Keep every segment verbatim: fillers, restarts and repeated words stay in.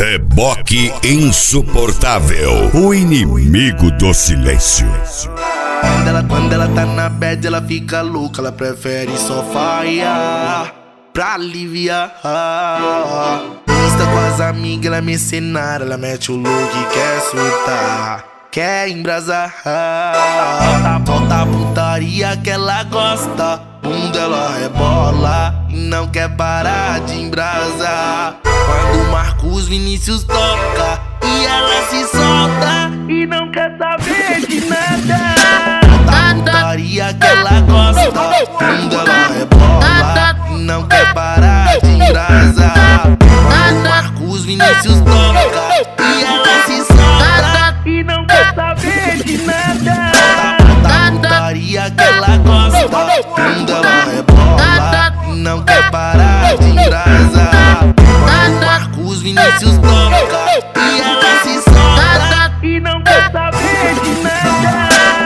Reboque insuportável, o inimigo do silêncio. Quando ela, quando ela tá na bad, ela fica louca. Ela prefere só falhar pra aliviar. Está com as amigas, ela é mercenária. Ela mete o look e quer soltar, quer embrasar. Falta a putaria que ela gosta. Bunda ela rebola e não quer parar de embrasar. Quando o Marcos Vinícius toca e ela se solta e não quer saber de nada. Falta a putaria que ela gosta. Bunda ela rebola e não quer parar de embrasar. Quando o Marcos Vinícius toca e ela se solta e não quer saber de nada. Falta a putaria que ela gosta. Bunda ela rebola e não quer parar de embrasar. Quando o Marcos Vinícius toca e ela se solta e não quer saber de nada.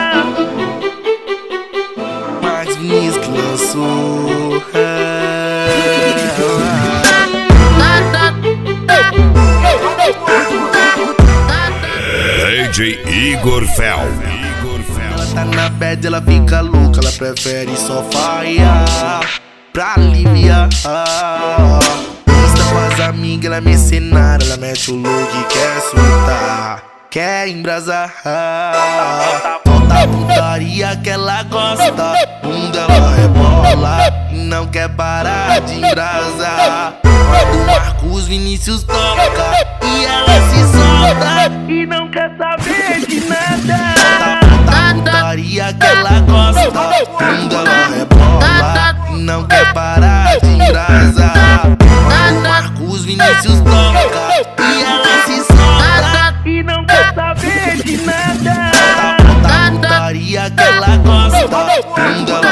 Marcos Vinícius que lançou. D J Igor Fel. Ela tá na bad, ela fica louca. Ela prefere só falhar pra aliviar. Está com as amigas, ela é mercenária. Ela mete o look e quer soltar, quer embrasar. Falta a putaria que ela gosta. Bunda ela rebola e não quer parar de embrasar. Quando o Marcos Vinícius toca e ela se solta e não quer saber de nada. Falta a putaria que ela gosta. Bunda ela rebola e não quer parar de embrasar. Quando o Marcos Vinícius toca e ela se solta e não quer saber de nada. Falta a putaria que ela gosta. Bunda